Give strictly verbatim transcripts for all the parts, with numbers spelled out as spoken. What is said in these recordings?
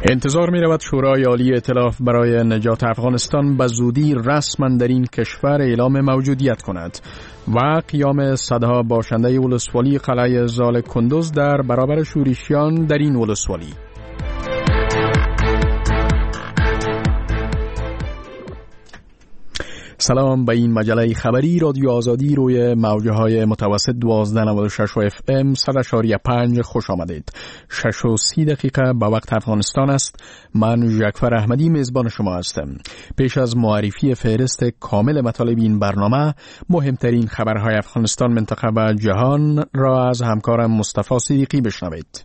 انتظار می رود شورای عالی ائتلاف برای نجات افغانستان به زودی رسما در این کشور اعلام موجودیت کند و قیام صدها باشنده ولسوالی قلعه زال کندوز در برابر شورشیان در این ولسوالی. سلام، به این مجله خبری رادیو آزادی روی موجه های متوسط دوازده نود و شش و اف ام صد و پنج خوش آمدید. شش و سی دقیقه به وقت افغانستان است. من ژکفر احمدی میزبان شما هستم. پیش از معرفی فهرست کامل مطالب این برنامه، مهمترین خبرهای افغانستان، منطقه و جهان را از همکارم مصطفی صدیقی بشنوید.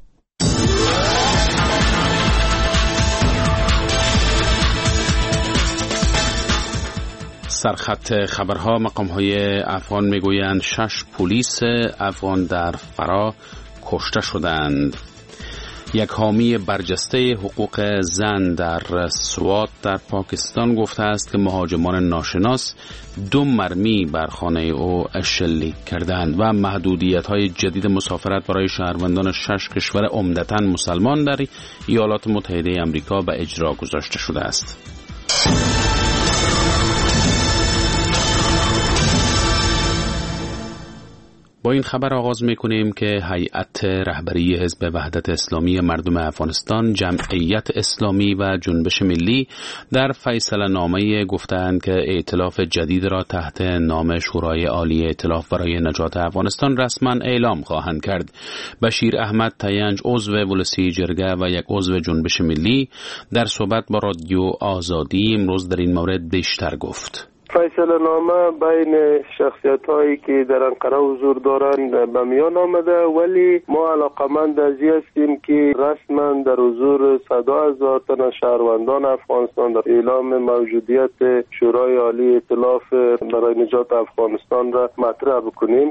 سرخط خبرها، مقام‌های افغان میگویند شش پلیس افغان در فرا کشته شدند. یک حامی برجسته حقوق زن در سوات در پاکستان گفته است که مهاجمان ناشناس دو مرمی بر خانه او شلیک کردند و محدودیت‌های جدید مسافرت برای شهروندان شش کشور عمدتاً مسلمان در ایالات متحده آمریکا به اجرا گذاشته شده است. با این خبر آغاز می‌کنیم که هیئت رهبری حزب وحدت اسلامی مردم افغانستان، جمعیت اسلامی و جنبش ملی در فیصله نامه گفتند که ائتلاف جدید را تحت نام شورای عالی ائتلاف برای نجات افغانستان رسما اعلام خواهند کرد. بشیر احمد تینج، عضو ولسی جرگه و یک عضو جنبش ملی، در صحبت با رادیو آزادی امروز در این مورد بیشتر گفت. فیصله نامه بین شخصیت هایی که در انقره حضور دارند به میان آمده، ولی ما علاقمند از این هستیم که رسما در حضور صد هزار تن شهروندان افغانستان در اعلام موجودیت شورای عالی ائتلاف برای نجات افغانستان را مطرح بکنیم.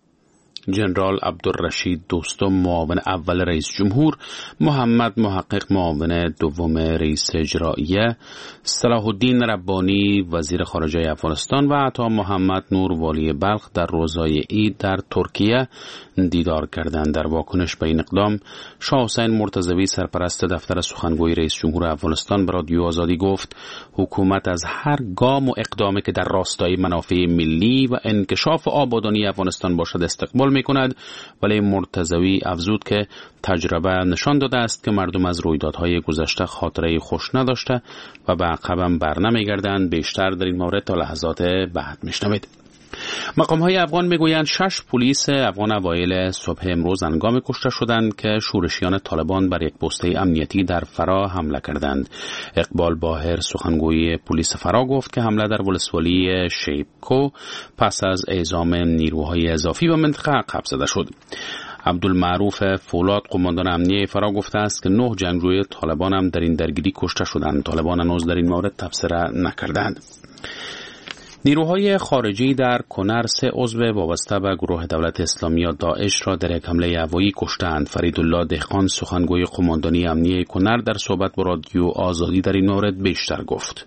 جنرال عبدالرشید دوستم، معاون اول رئیس جمهور، محمد محقق، معاون دوم رئیس اجراییه، صلاح الدین ربانی، وزیر خارجه افغانستان و عطا محمد نور، والی بلخ، در روزهای عید در ترکیه دیدار کردند. در واکنش به این اقدام، شاه حسین مرتضوی، سرپرست دفتر سخنگوی رئیس جمهور افغانستان، به رادیو آزادی گفت حکومت از هر گام و اقدامی که در راستای منافع ملی و انکشاف آبادانی افغانستان باشد استقبال می کند، ولی مرتضوی افزود که تجربه نشان داده است که مردم از رویدادهای گذشته خاطره خوش نداشته و به عقبم بر نمیگردند. بیشتر در این مورد تا لحظات بعد میشنوید. مقام‌های افغان میگویند شش پلیس افغان اوایل صبح امروز هنگام کشته شدند که شورشیان طالبان بر یک پست امنیتی در فرا حمله کردند. اقبال باهر، سخنگوی پلیس فرا، گفت که حمله در ولسوالی شیبکو پس از اعزام نیروهای اضافی به منطقه عقب زده شد. عبدالمعروف فولاد، قماندان امنیه فرا، گفته است که نه جنگجوی طالبان هم در این درگیری کشته شدند. طالبان هنوز در این مورد تبصره نکردند. نیروهای خارجی در کنر سه عضو وابسته به گروه دولت اسلامی یا داعش را در یک حمله هوایی کشتند. فریدالله دهقان، سخنگوی قماندانی امنیه کنر، در صحبت با رادیو آزادی در این مورد بیشتر گفت.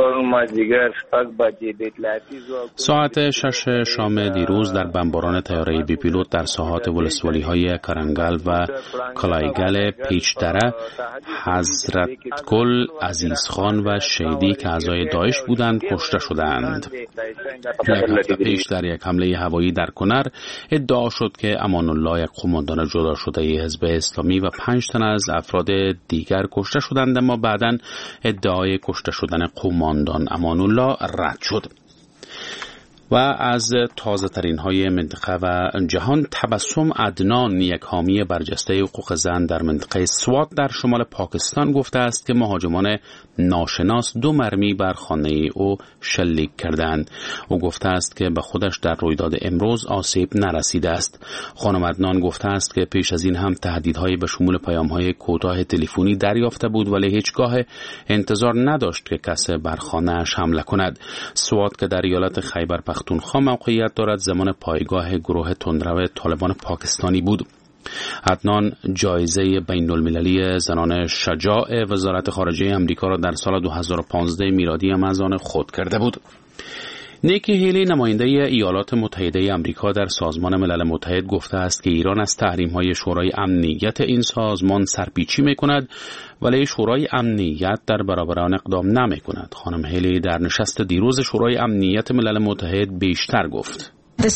ساعت شش شام دیروز در بمباران طیاره بی پیلوت در ساحات ولسوالی های کرنگل و کلایگل، پیچدره، حضرت گل، عزیزخان و شیدی که اعضای داعش بودند کشته شدند. یک هفته پیش در یک حمله هوایی در کنر ادعا شد که امان الله، یک قماندان جدا شده حزب اسلامی، و پنج تن از افراد دیگر کشته شدند، اما بعداً ادعای کشته شدن قماندان امان الله رد شد. و از تازه ترین های منطقه و جهان، تبسم عدنان، یک حامی برجسته حقوق زن در منطقه سوات در شمال پاکستان، گفته است که مهاجمان ناشناس دو مرمی بر خانه او شلیک کردند. او گفته است که به خودش در رویداد امروز آسیب نرسیده است. خانم عدنان گفته است که پیش از این هم تهدیدهای به شمول پیام‌های کوتاه تلفنی دریافته بود، ولی هیچگاه انتظار نداشت که کسی بر خانه‌اش حمله کند. سوات که در ایالت خیبر پختونخوا موقعیت دارد، زمان پایگاه گروه تندرو طالبان پاکستانی بود. عدنان جایزه بین المللی زنان شجاع وزارت خارجه امریکا را در سال دو هزار و پانزده میلادی هم از آن خود کرده بود. نیکی هیلی نماینده ایالات متحده آمریکا در سازمان ملل متحد گفته است که ایران از تحریم‌های شورای امنیت این سازمان سرپیچی می‌کند ولی شورای امنیت در برابر آن اقدام نمی‌کند. خانم هیلی در نشست دیروز شورای امنیت ملل متحد بیشتر گفت.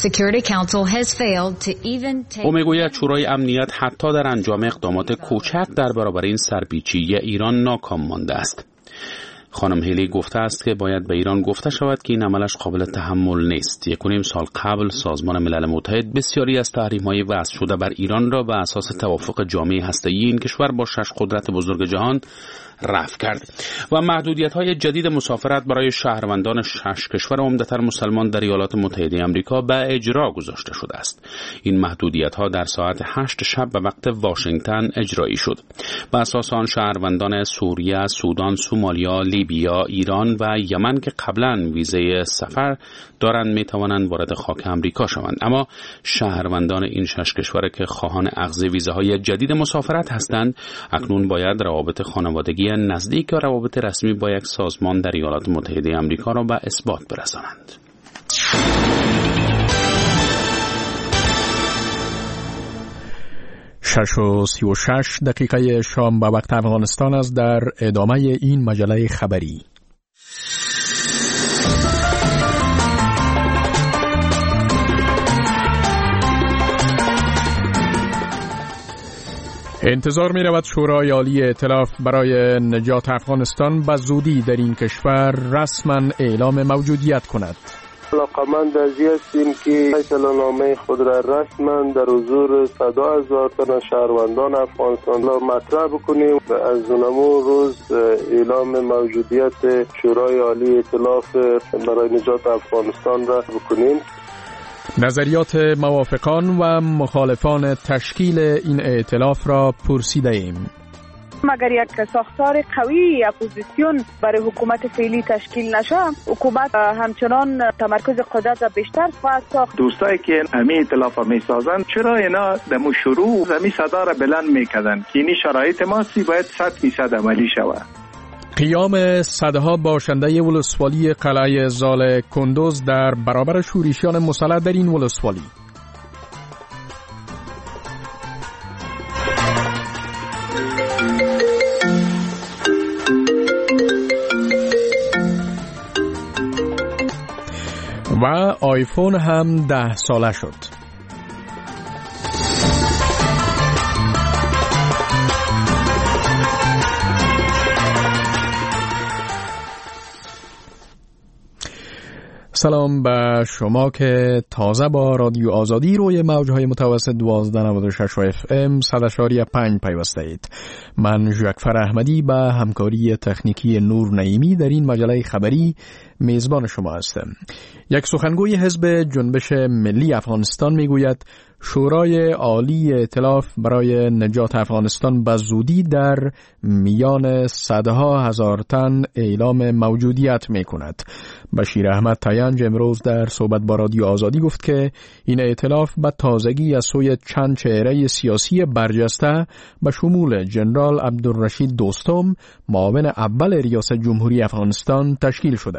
او میگوید شورای امنیت حتی در انجام اقدامات کوچک در برابر این سرپیچی ایران ناکام مانده است. خانم هیلی گفته است که باید به ایران گفته شود که این عملش قابل تحمل نیست. یک و نیم سال قبل سازمان ملل متحد بسیاری از تحریم‌های وضع شده بر ایران را بر اساس توافق جامعه هسته‌ای این کشور با شش قدرت بزرگ جهان رفع کرد و محدودیت‌های جدید مسافرت برای شهروندان شش کشور عمدتاً مسلمان در ایالات متحده آمریکا به اجرا گذاشته شده است. این محدودیت‌ها در ساعت هشت شب به وقت واشنگتن اجرایی شد. بر اساس آن شهروندان سوریه، سودان، سومالیا، لیبیا، ایران و یمن که قبلاً ویزه سفر دارند می‌توانند وارد خاک آمریکا شوند، اما شهروندان این شش کشور که خواهان اخذ ویزاهای جدید مسافرت هستند اکنون باید روابط خانوادگی نزدیک یا روابط رسمی با یک سازمان در ایالات متحده آمریکا را به اثبات برسانند. شش و سی و شش دقیقه شام به وقت افغانستان است. در ادامه این مجله خبری انتظار می رود شورای عالی ائتلاف برای نجات افغانستان به زودی در این کشور رسما اعلام موجودیت کند. علاقمند از این هستیم که اعلاننامه خود را رسما در حضور صد هزار تن شهروندان افغانستان را مطرح بکنیم و از اونمون روز اعلام موجودیت شورای عالی ائتلاف برای نجات افغانستان را بکنیم. نظریات موافقان و مخالفان تشکیل این ائتلاف را پرسیده ایم. مگر یک ساختار قوی اپوزیسیون برای حکومت فعلی تشکیل نشه، حکومت همچنان تمرکز قدرت را بیشتر خواهد ساخت. دوستایی که امی ائتلاف می سازند چرا اینا در شروع زمین صدا را بلند میکردن که این شرایط ماسی باید صد فیصد عملی شود. قیام صدها باشنده ولسوالی قلعه زال کندوز در برابر شورشیان مسلح در این ولسوالی. و آیفون هم ده ساله شد. سلام به شما که تازه با رادیو آزادی روی موجهای متوسط دوازده نود و شش اف ام صد و پنج پیوسته اید. من ژاکفر احمدی به همکاری تکنیکی نور نعیمی در این مجله خبری میزبان شما هستم. یک سخنگوی حزب جنبش ملی افغانستان میگوید شورای عالی ائتلاف برای نجات افغانستان به زودی در میان صدها هزار تن اعلام موجودیت می کند. بشیر احمد تاینج امروز در صحبت با رادیو آزادی گفت که این ائتلاف به تازگی از سوی چند چهره سیاسی برجسته به شمول جنرال عبدالرشید دوستم معاون اول ریاست جمهوری افغانستان تشکیل شده.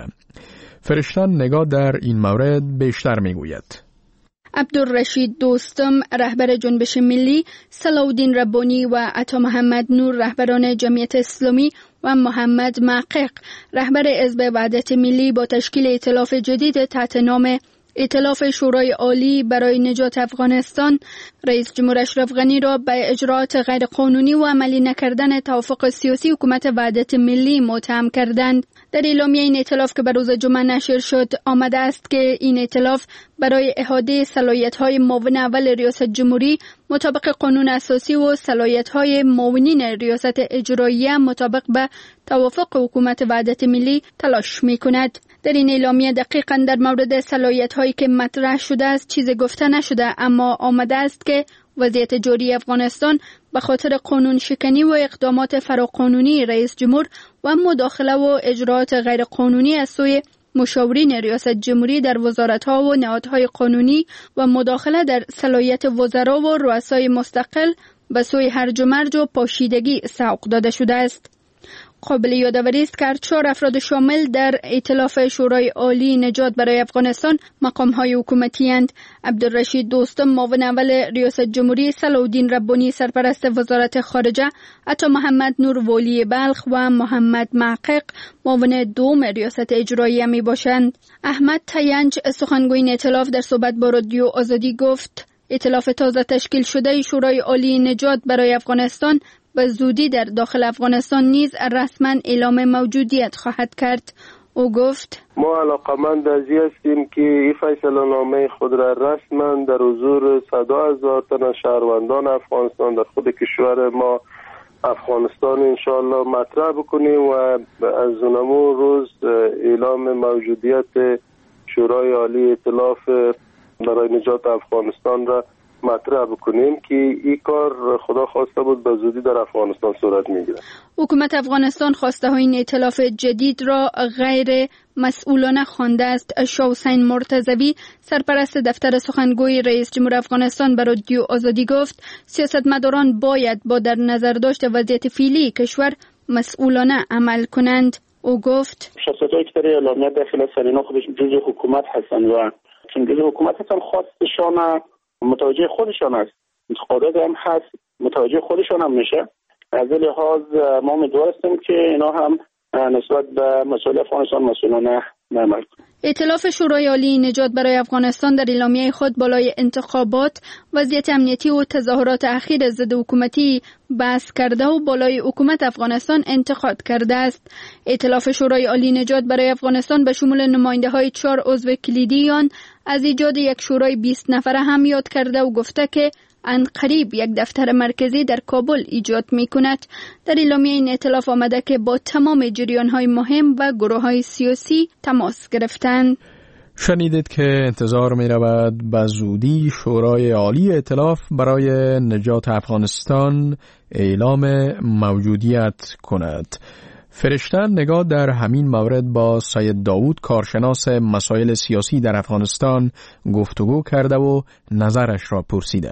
فرشتن نگاه در این مورد بیشتر می گوید. عبدالرشید دوستم رهبر جنبش ملی، صلاح‌الدین ربانی و عطا محمد نور رهبران جمعیت اسلامی و محمد محقق رهبر حزب وحدت ملی با تشکیل ائتلاف جدید تحت نام ائتلاف شورای عالی برای نجات افغانستان رئیس جمهور اشرف غنی را به اجراءات غیر قانونی و عملی نکردن توافق سیاسی حکومت وحدت ملی متهم کردند. در اعلامیه این ائتلاف که به روز جمعه نشر شد آمده است که این ائتلاف برای احاطه صلاحیت‌های معاون اول ریاست جمهوری مطابق قانون اساسی و صلاحیت‌های معاونین ریاست اجراییه مطابق به توافق حکومت وحدت ملی تلاش می‌کند. در این اعلامیه دقیقاً در مورد صلاحیت‌هایی که مطرح شده است چیزی گفته نشده، اما آمده است که وضعیت جاری افغانستان به خاطر قانون شکنی و اقدامات فراقانونی رئیس جمهور و مداخله و اجراءات غیر قانونی از سوی مشاورین ریاست جمهوری در وزارت‌ها و نهادهای قانونی و مداخله در صلاحیت وزرا و رؤسای مستقل به سوی هرج و مرج و پاشیدگی سوق داده شده است. قابل یادآوری است که چهار افراد شامل در ائتلاف شورای عالی نجات برای افغانستان مقام‌های حکومتی اند. عبدالرشید دوستم معاون اول ریاست جمهوری، صلاح‌الدین ربانی سرپرست وزارت خارجه، عطا محمد نور والی بلخ و محمد محقق معاون دوم ریاست اجراییه می باشند. احمد تینج سخنگوی این ائتلاف در صحبت با رادیو آزادی گفت ائتلاف تازه تشکیل شده شورای عالی نجات برای افغانستان به زودی در داخل افغانستان نیز رسما اعلام موجودیت خواهد کرد. او گفت ما علاقمند از این هستیم که این فیصله نامه خود را رسما در حضور صد هزار تن شهروندان افغانستان در خود کشور ما افغانستان انشاءالله مطرح بکنیم و از اونمون روز اعلام موجودیت شورای عالی ائتلاف برای نجات افغانستان را مطرح بکنیم که این کار خدا خواسته بود به زودی در افغانستان صورت میگیره. حکومت افغانستان خواسته های این ائتلاف جدید را غیر مسئولانه خوانده است. شاه حسین مرتضوی سرپرست دفتر سخنگوی رئیس جمهور افغانستان به رادیو آزادی گفت سیاستمداران باید با در نظر داشت وضعیت فعلی کشور مسئولانه عمل کنند. او گفت شخصیتایی که در اعلامیه داخل است اینا خودشون جزء حکومت هستند و چون جزء حکومت هستند خواستشان متوجه خودشان است، انتقادات هم هست متوجه خودشان هم میشه. از این لحاظ ما امیدوار هستیم که اینا هم نسبت به مسائل افغانستان مسئولانه عمل کنند. ائتلاف شورای عالی نجات برای افغانستان در اعلامیه خود بالای انتخابات، وضعیت امنیتی و تظاهرات اخیر ضد حکومتی بحث کرده و بالای حکومت افغانستان انتقاد کرده است. ائتلاف شورای عالی نجات برای افغانستان به شمول نماینده های چهار عضو کلیدی آن از ایجاد یک شورای بیست نفره هم یاد کرده و گفته که عنقریب یک دفتر مرکزی در کابل ایجاد می کند. در اعلامیه این ائتلاف آمده که با تمام جریان های مهم و گروه های سیاسی تماس گرفتند. شنیدید که انتظار می رود به زودی شورای عالی ائتلاف برای نجات افغانستان اعلام موجودیت کند. فرشته نگاه در همین مورد با سید داوود کارشناس مسائل سیاسی در افغانستان گفتگو کرده و نظرش را پرسیده.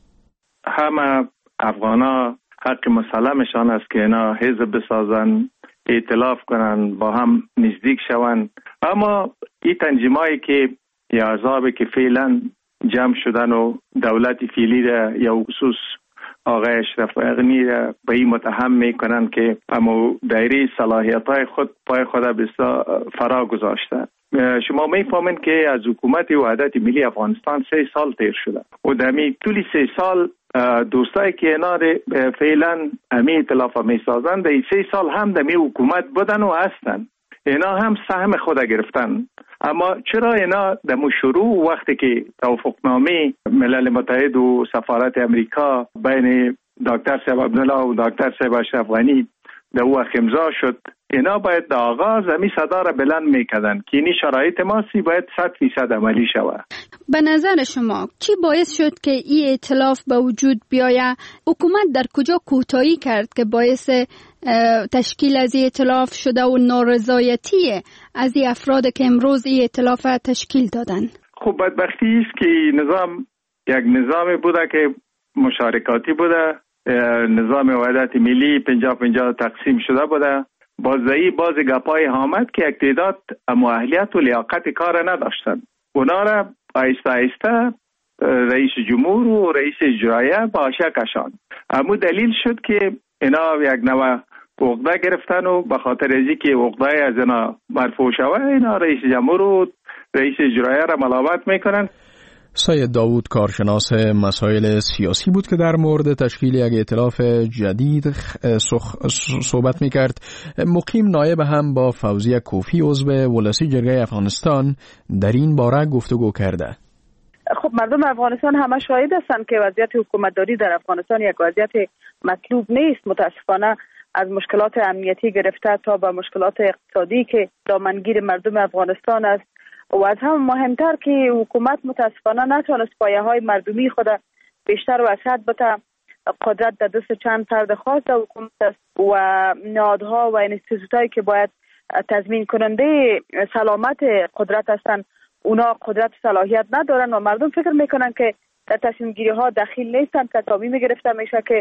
همه افغانا حق مسلمشان است که اینا حزب بسازن، ائتلاف کنن، با هم نزدیک شون، اما این تنظیمایی که یا احزابی که فعلا جمع شدن و دولت فعلی را یا خصوص آقای اشرف غنی را به این متهم میکنن که اما دایره صلاحیت‌های خود پای خود فرا گذاشته. شما میفهمین که از حکومت وحدت ملی افغانستان سه سال تیر شده و دمی طولی سه سال دوستایی که اینا فعلا امی ائتلاف میسازن در سه سال هم دمی حکومت بودن و هستن، اینا هم سهم خود گرفتن. اما چرا اینا در شروع وقتی که توافقنامه ملل متحد و سفارت امریکا بین دکتر صاحب عبدالله و دکتر صاحب اشرف غنی در وقت امضا شد، اینا باید در آغاز امی صدا را بلند میکردن که اینی شرایط ماسی باید صد فیصد عملی شود. به نظر شما چی باعث شد که این ائتلاف به وجود بیاید؟ حکومت در کجا کوتاهی کرد که باعث تشکیل از این ائتلاف شده و نارضایتی از این افراد که امروز این ائتلاف تشکیل دادن؟ خب بدبختی است که نظام یک نظام بوده که مشارکاتی بوده، نظام وحدت ملی پنجاه پنجاه تقسیم شده بوده. بازدهی باز گپای آمد که یک تعداد مؤهلیت و لیاقت کار نداشتن، اونا را آیسته آیسته رئیس جمهور و رئیس اجرایه باشه کشان. اما دلیل شد که اینا یک نوع عقده گرفتن و به خاطر ازی که عقده از اینا مرفوع شود اینا رئیس جمهور و رئیس اجرایه را ملامت میکنن. سید داوود کارشناس مسائل سیاسی بود که در مورد تشکیل یک ائتلاف جدید صحبت میکرد. مقیم نایب هم با فوزیه کوفی عضو ولسی جرگه افغانستان در این باره گفتگو کرده. خب مردم افغانستان همه شاهد هستند که وضعیت حکومتداری در افغانستان یک وضعیت مطلوب نیست. متاسفانه از مشکلات امنیتی گرفته تا به مشکلات اقتصادی که دامنگیر مردم افغانستان است و از هم مهمتر که حکومت متاسفانه نتونست پایه های مردمی خود بیشتر و اسد بته. قدرت در دست چند فرد خاص حکومت است و نهادها و انستیتوتایی که باید تضمین کننده سلامت قدرت هستند اونا قدرت صلاحیت ندارن و مردم فکر میکنن که در تصمیم گیری ها دخیل نیستن. تصامیم گرفته میشه که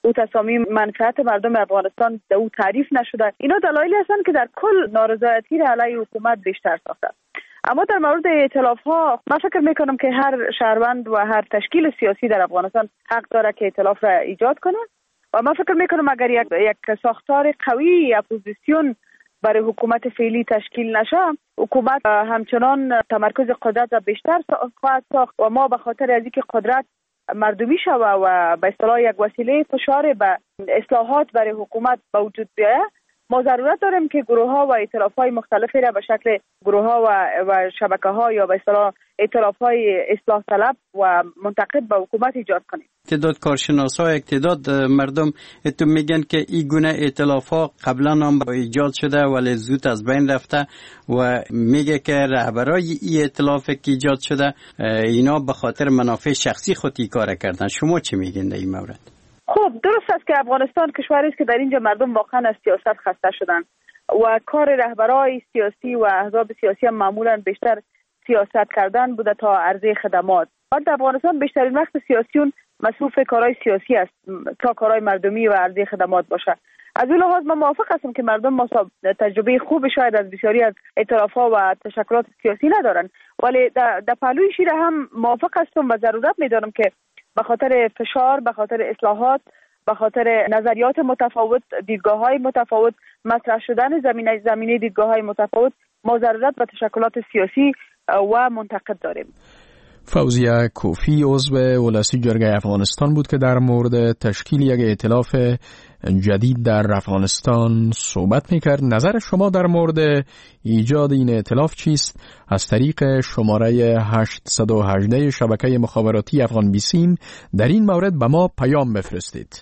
او تصامیم منفعت مردم افغانستان در او تعریف نشده. اینا دلایلی هستند که در کل نارضایتی را علیه حکومت بیشتر ساخته. اما در مورد ائتلاف ها من فکر میکنم که هر شهروند و هر تشکیل سیاسی در افغانستان حق داره که ائتلاف را ایجاد کنه و من فکر میکنم اگر یک یک ساختار قوی اپوزیسیون برای حکومت فعلی تشکیل نشه، حکومت همچنان تمرکز قدرت را بیشتر خواهد ساخت و ما به خاطر از اینکه قدرت مردمی شوه و به اصطلاح یک وسیله فشار به اصلاحات برای حکومت به وجود بیاید، ما ضرورت داریم که گروه ها و ائتلاف های مختلفی را به شکل گروه ها و, و شبکه ها یا به اصطلاح ائتلاف های اصلاح طلب و منتقد به حکومت ایجاد کنیم. تعداد کارشناسا ائتداد مردم اتو میگن که این گونه ائتلاف ها قبلا هم ایجاد شده ولی زود از بین رفته و میگه که رهبرای این ائتلاف که ایجاد شده اینا به خاطر منافع شخصی خود این کار کردن. شما چی میگین در این مورد؟ خب درست است که افغانستان کشوری است که در اینجا مردم واقعا از سیاست خسته شدن و کار رهبرای سیاسی و احزاب سیاسی هم معمولا بیشتر سیاست کردن بوده تا عرضه خدمات. در افغانستان بیشترین وقت سیاسیون مصروف کارهای سیاسی است تا کارهای مردمی و عرضه خدمات باشه. از اون لحاظ من موافق هستم که مردم تجربه خوب شاید از بسیاری از ائتلاف‌ها و تشکلات سیاسی ندارن، ولی در پهلوی شیر هم موافق هستم و ضرورت می‌دانم که به خاطر فشار، به خاطر اصلاحات، به خاطر نظریات متفاوت، دیدگاه‌های متفاوت، مطرح شدن زمینه زمینه دیدگاه‌های متفاوت، ما ضرورت به تشکلات سیاسی و منتقد داریم. فوزیه کوفی عضو ولسی جرگه افغانستان بود که در مورد تشکیل یک ائتلاف جدید در افغانستان صحبت میکرد. نظر شما در مورد ایجاد این ائتلاف چیست؟ از طریق شماره هشت یک هشت شبکه مخابراتی افغان بیسیم در این مورد به ما پیام بفرستید.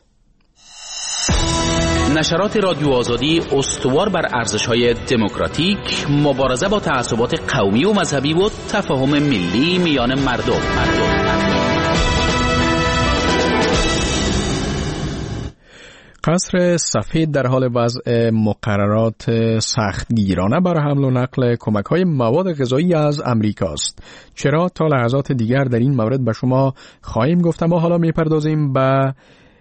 نشرات رادیو آزادی استوار بر ارزش‌های دموکراتیک، مبارزه با تعصبات قومی و مذهبی و تفاهم ملی میان مردم. مردم. قصر سفید در حال وضع مقررات سختگیرانه بر حمل و نقل کمک‌های مواد غذایی از امریکا است. چرا؟ تا لحظات دیگر در این مورد به شما خواهیم گفت. ما حالا می‌پردازیم به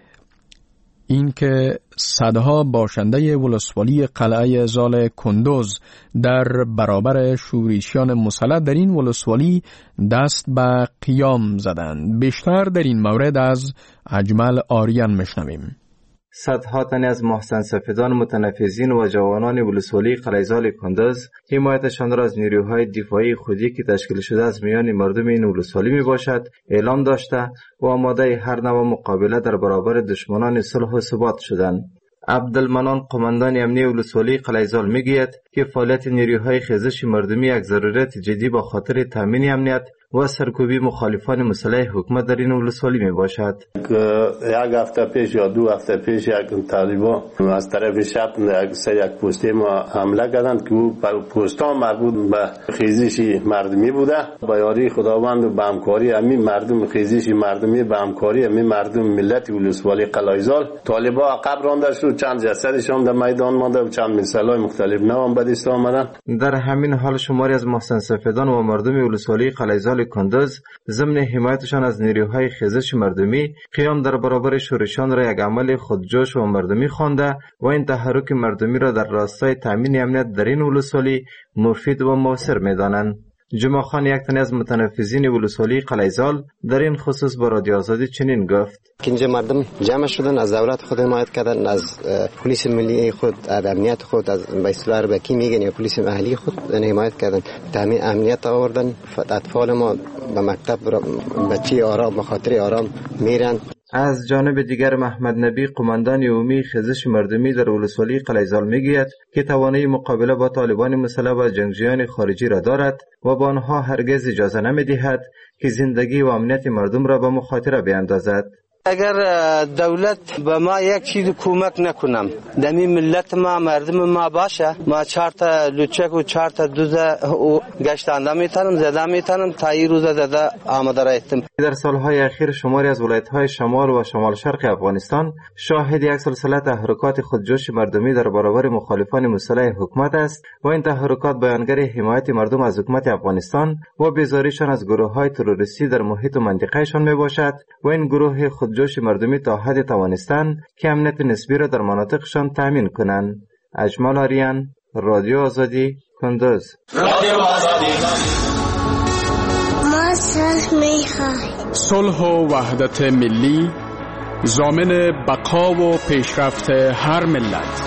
این که صدها باشنده ولسوالی قلعه زال کندوز در برابر شورشیان مسلح در این ولسوالی دست به قیام زدند. بیشتر در این مورد از اجمل آریان میشنویم. صدها تن از محسن سفیدان متنفذین و جوانان ولسوالی قلعه زال کندوز حمایتشان را از نیروهای دفاعی خودی که تشکیل شده از میان مردم این ولسوالی می باشد اعلام داشته و آماده هر نوع مقابله در برابر دشمنان صلح و ثبات شدند. عبدالمنان قماندان امنیه ولسوالی قلعه زال میگوید که فعالیت نیروهای خیزش مردمی یک ضرورت جدی با خاطر تامین امنیت و سرکوبی مخالفان مسلح حکومت در این ولسوالی می باشد. یک هفته پیش یا دو هفته پیش یک طالبان از طرف شب یک پستی ما حمله کردند که او پستان مربوط به خیزش مردمی بوده. با یاری خداوند و به همکاری همین مردم خیزش مردمی به همکاری همین مردم ملت ولسوالی قلعه زال طالبان عقب رانده شد. چند جسدشان در میدان مانده و چند مثالای مختلف نام به دست آمدند. در همین حال شماری از محسن سفیدان و مردم ولسوالی قلعه زال کندوز ضمن حمایتشان از نیروهای خیزش مردمی قیام در برابر شورشان را یک عمل خودجوش و مردمی خوانده و این تحرک مردمی را در راستای تامین امنیت در این ولسوالی مفید و مؤثر می‌دانند. جمعه خان یک تن از متنفذین ولسوالی قلعه زال در این خصوص با رادیو آزادی چنین گفت: اینجا مردم جمع شدن، از دولت خود حمایت کردن، از پلیس ملی خود، از امنیت خود، از به اصطلاح اربکی میگن یا پلیس محلی خود حمایت کردن، تامین امنیت آوردن. اطفال ما به مکتب بچه آرام به خاطر آرام میرن. از جانب دیگر محمد نبی قماندان عمومی خیزش مردمی در ولسوالی قلعه زال میگوید که توانایی مقابله با طالبان مسلح و جنگجویان خارجی را دارد و با آنها هرگز اجازه نمیدهد که زندگی و امنیت مردم را به مخاطره بیاندازد. اگر دولت به ما یک چیز کمک نکنم، دمی ملت ما مردم ما باشه، ما چهار تا لوچک و چهار تا دوزه گشتنده میتونم زده میتونم تا این روزه زده آماده رایستم. در سالهای اخیر شماری از ولایت‌های شمال و شمال شرق افغانستان شاهد یک سلسله تحرکات خودجوش مردمی در برابر مخالفان مسلح حکومت است و این تحرکات بیانگر حمایت مردم از حکومت افغانستان و بیزاریشان از گروه‌های تروریستی در محیط و منطقه‌شان میباشد و این گروه خود خودجوش مردمی تا حد توانستند که امنیت نسبی را در مناطقشان تأمین کنند. اجمال آریان، رادیو آزادی، کندوز. رادیو آزادی. ما صلح می‌خواهیم. صلح و وحدت ملی ضامن بقا و پیشرفت هر ملت.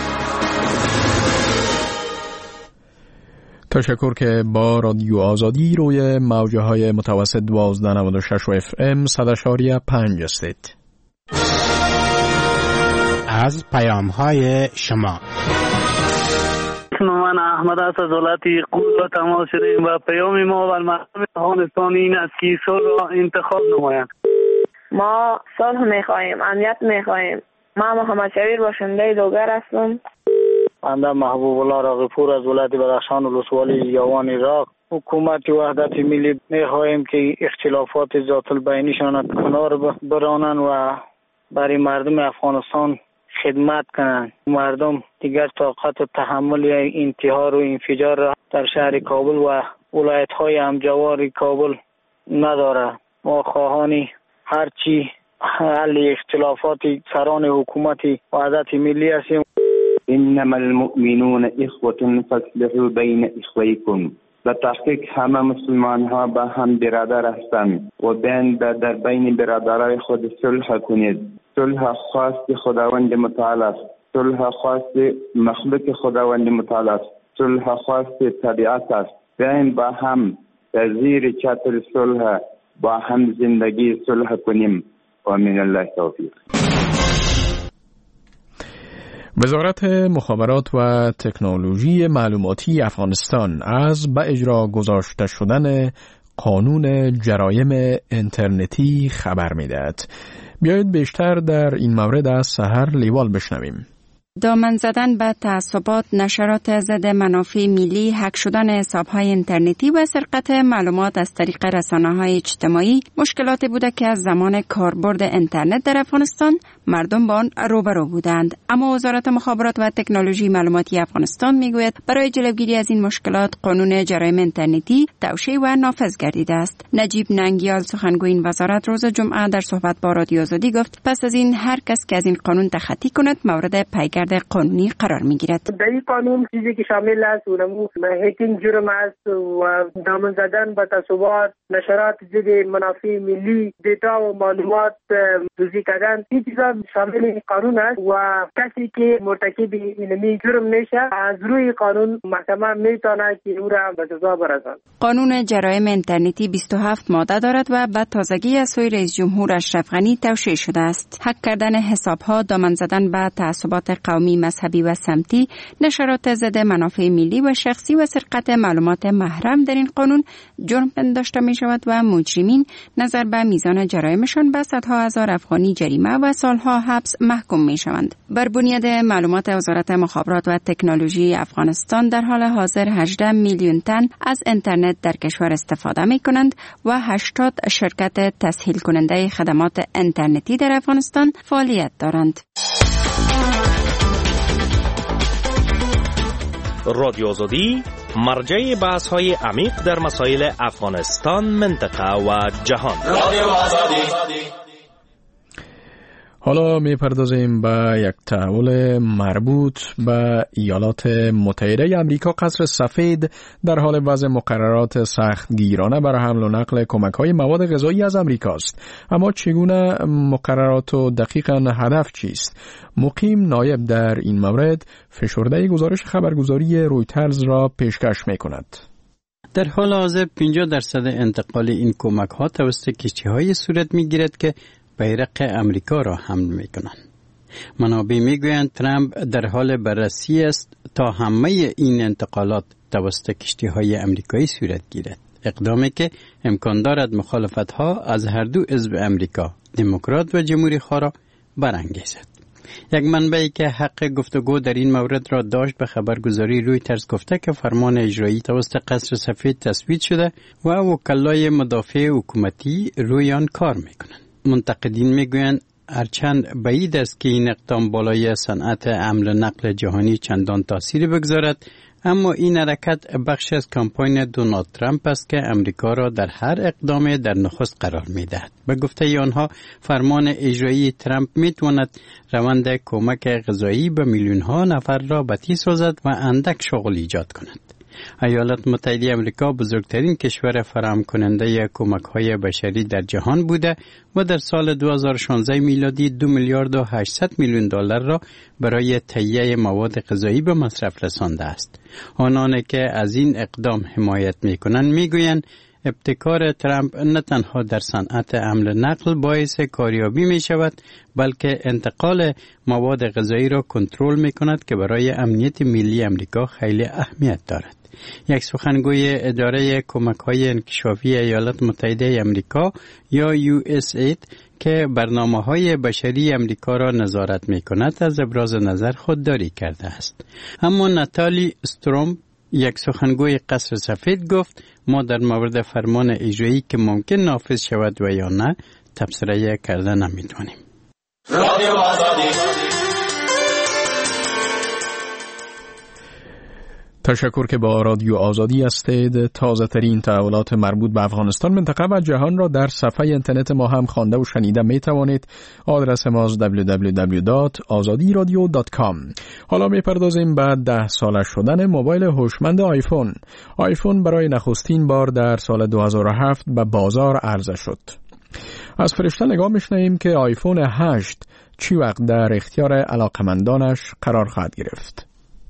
تشکر که با رادیو آزادی روی موجه های متوسط دوازده نود و شش و اف ام صد اشاریه پنج هستید. از پیام های شما من احمد از دولتی قول تماس شدیم و پیام ما و مردم افغانستان این است که صلح را انتخاب نمایند. ما صلح میخواهیم، امنیت میخواهیم. ما محمد شبیر باشنده دوگر هستم. بنده محبوب الله راغبپور از ولایت بدخشان ولسوالی یاوان عراق. حکومت وحدت ملی میخواهیم که اختلافات ذات البینیشان کنار برانند و برای مردم افغانستان خدمت کنند. مردم دیگر طاقت و تحمل انتحار و انفجار در شهر کابل و ولایت‌های همجوار کابل نداره. ما خواهانی هرچی حل اختلافات سران حکومت وحدت ملی هستیم. انما المؤمنون اخوة فاصلحوا بین اخویکم. به تحقیق همه مسلمان ها با هم برادر هستند و بین در بین برادرای خود صلح کنید. صلح خواست خداوند متعال است. صلح خواست مخلوق خداوند متعال است. صلح خواست طبیعت است. بیاین با هم در زیر چتر صلح با هم زندگی صلح کنیم و من الله توفیق. وزارت مخابرات و تکنولوژی معلوماتی افغانستان از به اجرا گذاشته شدن قانون جرایم اینترنتی خبر می‌دهد. بیایید بیشتر در این مورد از سحر لیوال بشنویم. دامن زدن به تعصبات، نشرات ضد منافع ملی، هک شدن حساب‌های اینترنتی و سرقت معلومات از طریق رسانه‌های اجتماعی مشکلاتی بوده که از زمان کاربرد اینترنت در افغانستان مردم با آن روبرو بودند. اما وزارت مخابرات و تکنولوژی معلوماتی افغانستان میگوید برای جلوگیری از این مشکلات قانون جرایم اینترنتی توشیح و نافذ گردیده است. نجیب ننگیال سخنگوی این وزارت روز جمعه در صحبت با رادیو آزادی گفت پس از این هر کس که از این قانون تخطی کند مورد پیگرد قانونی قرار میگیرد. در این قانون چیزی که شامل است اونمو هکینگ جرم است و دامن زدن به تعصبات، نشرات ضد منافع ملی، دیتا و معلومات دزدی کردن، این چیزا شامل این قانون است و کسی که مرتکب این جرم میشه از روی قانون محکمه میتونه که او را به سزا برساند. قانون جرایم اینترنتی بیست و هفت ماده دارد و به تازگی از سوی رئیس جمهور اشرف غنی توشیح شده است. هک کردن حساب‌ها، دامن زدن به تعصبات قومی، مذهبی و سمتی، نشرات ضد منافع ملی و شخصی و سرقت معلومات محرم در این قانون جرم پنداشته می شود و مجرمین نظر به میزان جرایمشان به صدها هزار افغانی جریمه و سالها حبس محکوم می شوند. بر بنیاد معلومات وزارت مخابرات و تکنولوژی افغانستان در حال حاضر هجده میلیون تن از اینترنت در کشور استفاده می کنند و هشتاد شرکت تسهیل کننده خدمات اینترنتی در افغانستان فعالیت دارند. رادیو آزادی مرجع بحث های عمیق در مسائل افغانستان، منطقه و جهان. رادیو آزادی. حالا میپردازیم به یک تحول مربوط به ایالات متحده امریکا. قصر سفید در حال وضع مقررات سختگیرانه برای حمل و نقل کمک‌های مواد غذایی از امریکا است. اما چگونه مقررات و دقیقاً هدف چیست؟ مقیم نایب در این مورد فشرده گزارش خبرگزاری رویترز را پیشکش می‌کند. در حال حاضر پنجاه درصد انتقال این کمک‌ها توسط کشتی‌های صورت می‌گیرد که بیرق امریکا را حمل می‌کنند. منابع می‌گویند ترامپ در حال بررسی است تا همه این انتقالات توسط کشتی‌های امریکایی صورت گیرد. اقدامی که امکان دارد مخالفت‌ها از هر دو حزب امریکا، دموکرات و جمهوری خواه را برانگیزد. یک منبعی که حق گفتگو در این مورد را داشت به خبرگزاری رویترز گفته که فرمان اجرایی توسط قصر سفید تصویب شده و وکلای مدافع حکومتی روی آن کار می‌کنند. منتقدین میگویند هرچند بعید است که این اقدام بالای صنعت حمل و نقل جهانی چندان تأثیر بگذارد، اما این حرکت بخش از کمپاین دونالد ترامپ است که امریکا را در هر اقدام در نخست قرار می‌دهد. به گفته آنها فرمان اجرایی ترامپ می‌تواند روند کمک غذایی به میلیون‌ها نفر را بطی سازد و اندک شغل ایجاد کند. ایالات متحده آمریکا بزرگترین کشور فراهم کننده کمک‌های بشری در جهان بوده و در سال دو هزار و شانزده میلادی دو میلیارد و هشتصد میلیون دلار را برای تهیه مواد غذایی به مصرف رسانده است. آنانی که از این اقدام حمایت می‌کنند می‌گویند ابتکار ترامپ نه تنها در صنعت حمل نقل باعث کاریابی می شود بلکه انتقال مواد غذایی را کنترل می کند که برای امنیت ملی امریکا خیلی اهمیت دارد. یک سخنگوی اداره کمک‌های انکشافی ایالات متحده آمریکا یا یو اس اید که برنامه‌های بشری امریکا را نظارت می‌کند از ابراز نظر خودداری کرده است. اما ناتالی استروم یک سخنگوی قصر سفید گفت ما در مورد فرمان اجرایی که ممکن نافذ شود و یا نه تبصره کرده نمی‌توانیم. رادیو آزادی. تشکر که با رادیو آزادی هستید. تازه ترین تحولات مربوط به افغانستان، منطقه و جهان را در صفحه اینترنت ما هم خوانده و شنیده می توانید. آدرس ما دبلیو دبلیو دبلیو دات آزادی رادیو دات کام. حالا می پردازیم به ده ساله شدن موبایل هوشمند آیفون. آیفون برای نخستین بار در سال دو هزار و هفت به بازار عرضه شد. از فرشته نگاه می‌شنویم که آیفون هشت چی وقت در اختیار علاقمندانش قرار خواهد گرفت.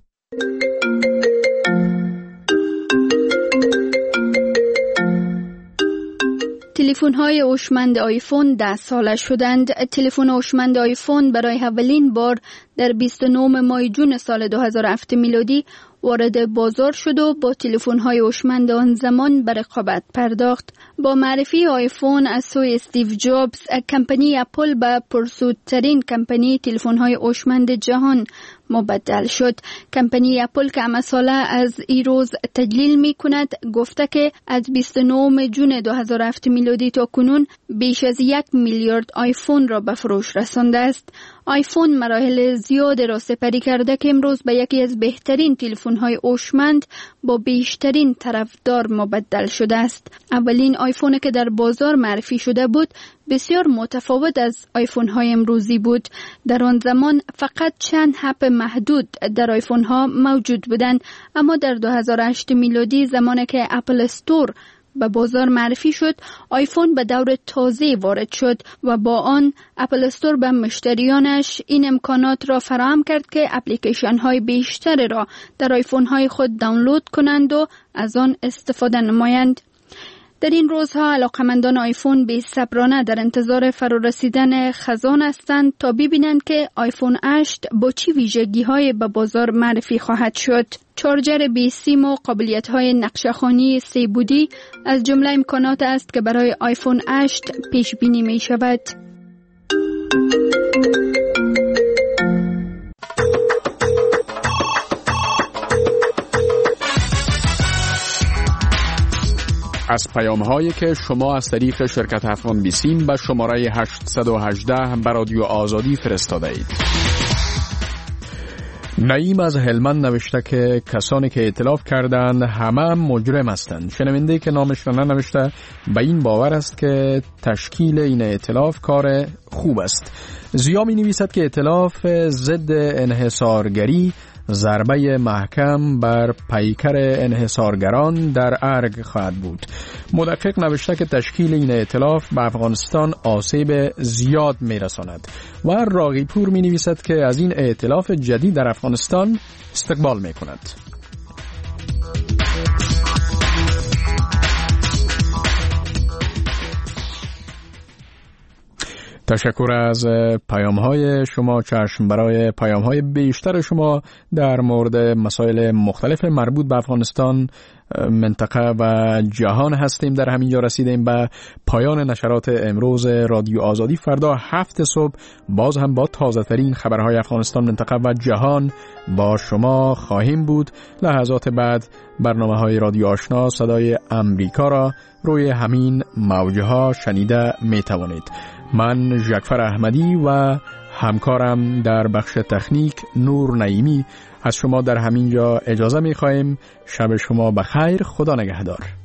تلفن‌های هوشمند آیفون ده ساله شدند. تلفن هوشمند آیفون برای اولین بار در بیست و نهم ماه جون سال دو هزار و هفت میلادی وارد بازار شد و با تلفن‌های هوشمند آن زمان به رقابت پرداخت. با معرفی آیفون از سوی استیو جابز، کمپانی اپل به پرسودترین کمپانی تلفن‌های هوشمند جهان مبدل شد. کمپانی اپل که امساله از این روز تجلیل می کند گفته که از بیست و نهم جون دو هزار و هفت میلادی تا کنون بیش از یک میلیارد آیفون را به فروش رسانده است. آیفون مراحل زیاد را سپری کرده که امروز به یکی از بهترین تلفن‌های هوشمند با بیشترین طرفدار مبدل شده است. اولین آیفون که در بازار معرفی شده بود بسیار متفاوت از آیفون های امروزی بود. در آن زمان فقط چند اپ محدود در آیفون ها موجود بودند، اما در دو هزار و هشت میلادی زمانی که اپل استور به بازار معرفی شد، آیفون به دور تازه وارد شد و با آن اپل استور به مشتریانش این امکانات را فراهم کرد که اپلیکیشن های بیشتر را در آیفون های خود دانلود کنند و از آن استفاده نمایند. در این روزها علاقمندان آیفون بی صبرانه در انتظار فرا رسیدن خزان هستند تا ببینند که آیفون هشت با چه ویژگی‌های به بازار معرفی خواهد شد. چارجر بی سیم و قابلیت‌های نقشه‌خوانی سه بعدی از جمله امکانات است که برای آیفون هشت پیش بینی می شود. از پیام هایی که شما از طریق شرکت افغان بیسیم به شماره هشتصد و هجده به رادیو آزادی فرستاده اید. نعیم از هلمند نوشته که کسانی که ائتلاف کردند همه هم مجرم هستند. شنونده که نامش را ننوشته به این باور است که تشکیل این ائتلاف کار خوب است. زیا می نویسد که ائتلاف ضد انحصارگری ضربه محکم بر پیکر انحصارگران در ارگ خواهد بود. مدقق نوشته که تشکیل این ائتلاف به افغانستان آسیب زیاد میرساند و راغیپور می نویسد که از این ائتلاف جدید در افغانستان استقبال می کند. تشکر از پیام های شما چشم برای پیام های بیشتر شما در مورد مسائل مختلف مربوط به افغانستان، منطقه و جهان هستیم. در همینجا رسیدیم به پایان نشرات امروز رادیو آزادی. فردا هفت صبح باز هم با تازه ترین خبرهای افغانستان، منطقه و جهان با شما خواهیم بود. لحظات بعد برنامه های رادیو آشنا صدای امریکا را روی همین موجه ها شنیده می توانید. من جعفر احمدی و همکارم در بخش تکنیک نور نعیمی از شما در همین جا اجازه می خواهیم. شب شما بخیر. خدا نگهدار.